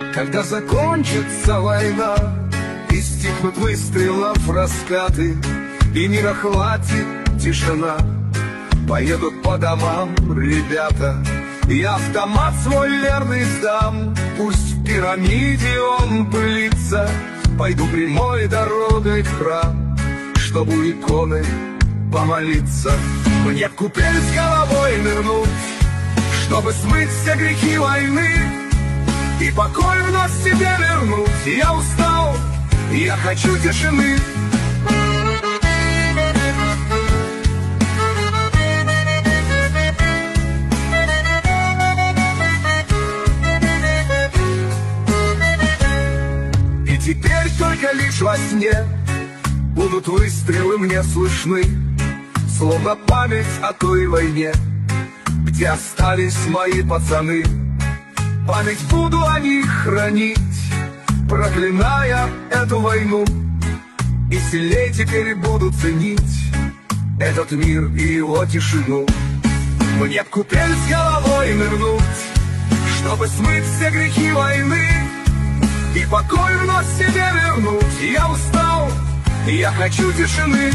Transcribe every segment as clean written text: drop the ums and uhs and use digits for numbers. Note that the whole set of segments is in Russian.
Когда закончится война и стихнут выстрелов раскаты, и мир охватит тишина, поедут по домам ребята. Я автомат свой верный сдам, пусть в пирамиде он пылится. Пойду прямой дорогой в храм, чтобы у иконы помолиться. Мне в купель с головой нырнуть, чтобы смыть все грехи войны и покой вновь себе вернуть. Я устал, я хочу тишины. И теперь только лишь во сне будут выстрелы мне слышны, словно память о той войне, где остались мои пацаны. Память буду о них хранить, проклиная эту войну, и сильней теперь буду ценить этот мир и его тишину. Мне в купель с головой нырнуть, чтобы смыть все грехи войны и покой вновь себе вернуть. Я устал, я хочу тишины.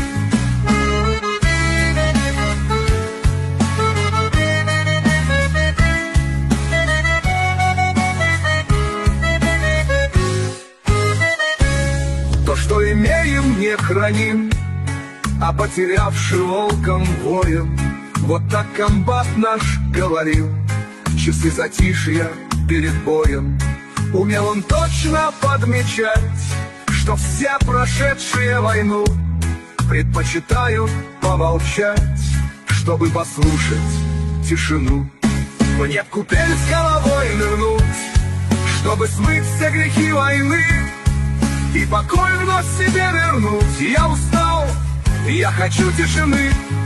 То, что имеем, не храним, а потерявший волком воем. Вот так комбат наш говорил в часы затишья перед боем. Умел он точно подмечать, что все прошедшие войну предпочитают помолчать, чтобы послушать тишину. Мне в купель с головой нырнуть, чтобы смыть все грехи войны и покой вновь себе вернуть. Я устал, я хочу тишины.